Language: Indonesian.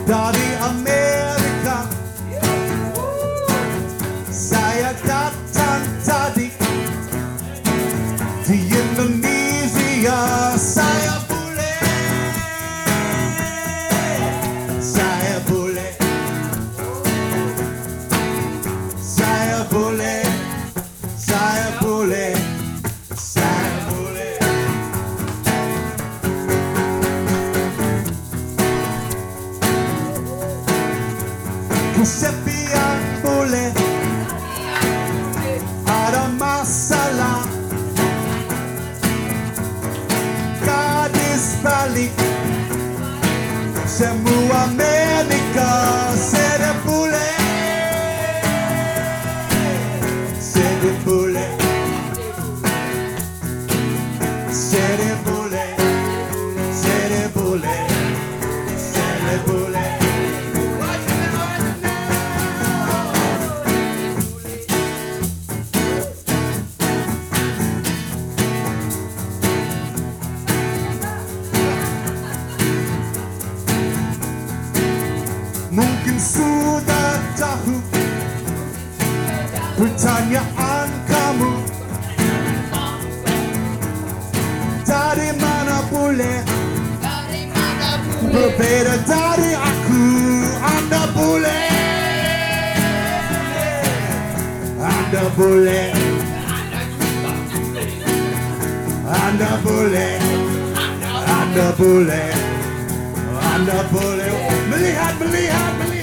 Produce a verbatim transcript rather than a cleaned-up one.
dari Amerika. Saya datang tadi di Indonesia. Saya bule, saya bule, saya bule, saya bule, saya bule. Kesepian boleh, ada masalah. Gadis balik, semua menikah. Sedih boleh, sedih boleh, sedih boleh, sedih boleh, sedih boleh. Mungkin sudah tahu pertanyaan kamu, dari mana boleh berbeda dari aku. Anda boleh, Anda boleh, Anda boleh, Anda boleh, Anda boleh melihat, melihat, melihat.